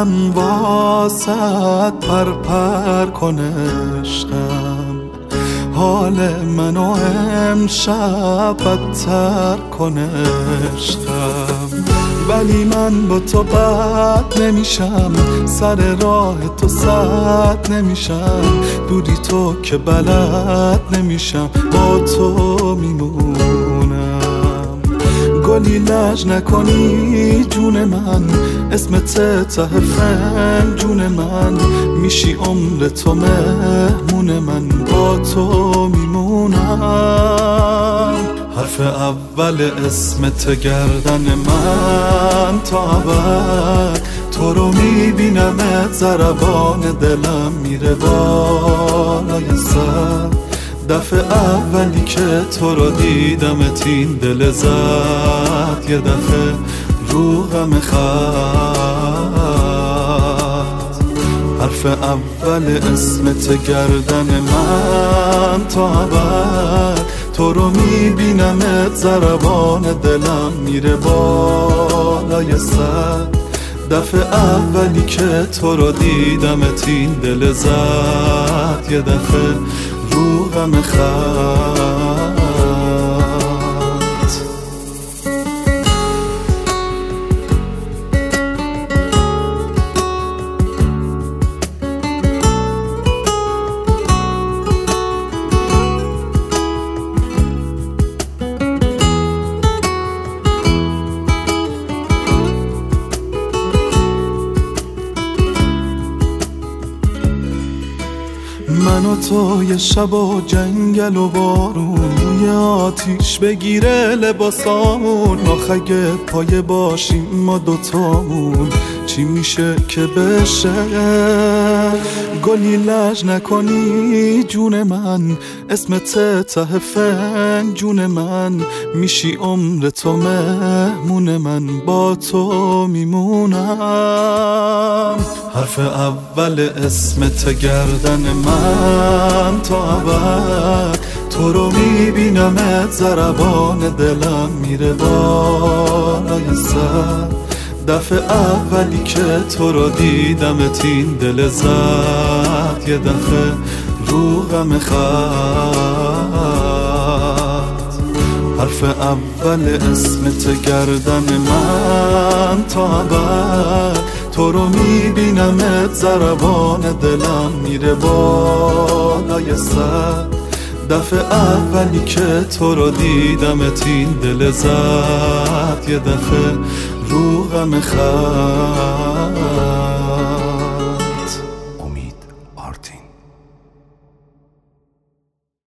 من واسط پر کنه عشقم، حال منو امشب بدتر کنه عشقم. ولی من با تو بد نمیشم، سر راه تو سد نمیشم، بودی تو که بلد نمیشم، با تو میمونم. گلی لج نکنی جون من، اسمت ته فنجون من، میشی عمر تو مهمون من، با تو میمونم. حرف اول اسمت گردن من تا ابد، تو رو میبینمت ضربان دلم میره بالای سر. دفعه اولی که تو رو دیدمت این دل زد یه دفعه رو غم خط. حرف اول اسمت گردن من تا ابد، تو رو میبینمت ضربان دلم میره بالای سر. دفعه اولی که تو رو دیدمت این دل زد یه دفعه رو غم خط. من و تو یه شب و جنگل و بارون، روی آتیش بگیره لباسامون، آخ اگه پایه باشیم ما دوتامون چی میشه که بشه. گلی لج نکنی جون من، اسمت ته فنجون من، میشی عمر تو مهمون من، با تو میمونم. حرف اول اسمت گردن من تا ابد، تو رو میبینمت ضربان دلم میره بالای سر. دفعه اولی که تو رو دیدمت این دل زد یه دفعه رو غم خط. حرف اول اسمت گردن من تا ابد، تو رو میبینمت ضربان دلم میره بالای سر. دفعه اولی که تو رو دیدمت این دل زد یه دفعه رو غم خط.